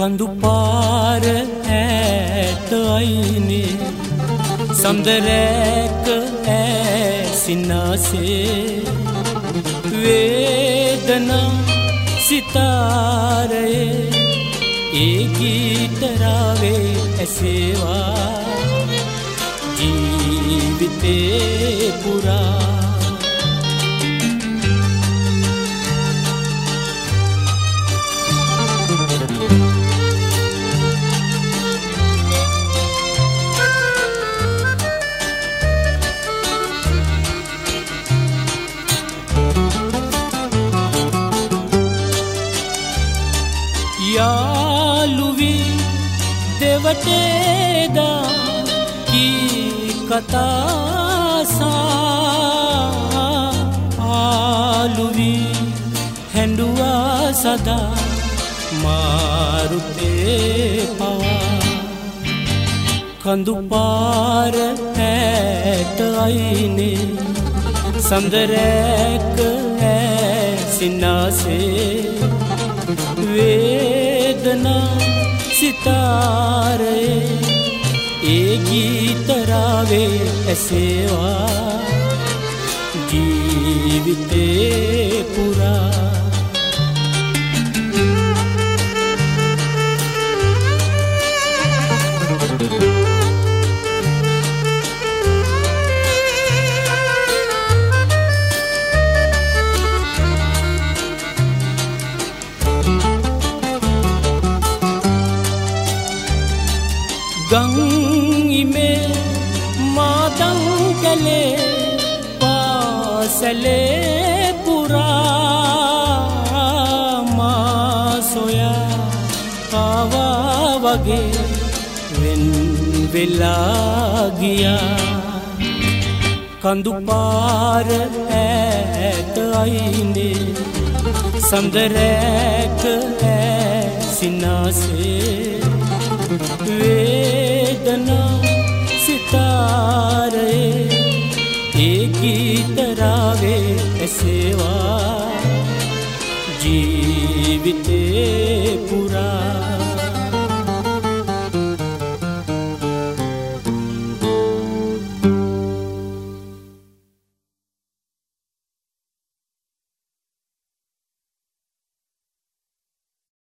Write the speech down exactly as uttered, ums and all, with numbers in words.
කඳු පාර ඈත අයිනේ සඳරැක ඇසිනාසේ වේදනා සිතාරයේ ඒ ගීතරාවේ ඇසේවා ජීවිතේ පුරා යාළුවී දෙවටේදා කී කතාසා ආළුවී හැඬුවා සදා මාරුතේ පවා කඳු පාර ඈත අයිනේ සඳරැක ඇසිනාසේ වේදනා සිතාරයේ ඒ ගීතරාවේ ඇසේවා ජීවිතේ පුරා ගං ඉමේ මාතං කලේ පාසලේ පුරා මා සොයා ආවා වගේ වෙන් වෙලා ගියා කඳු පාර ඈත අයිනේ සඳරැක ඇසිනාසේ වේදනා සිතාරයේ ඒ ගීතරාවේ ඇසේවා ජීවිතේ පුරා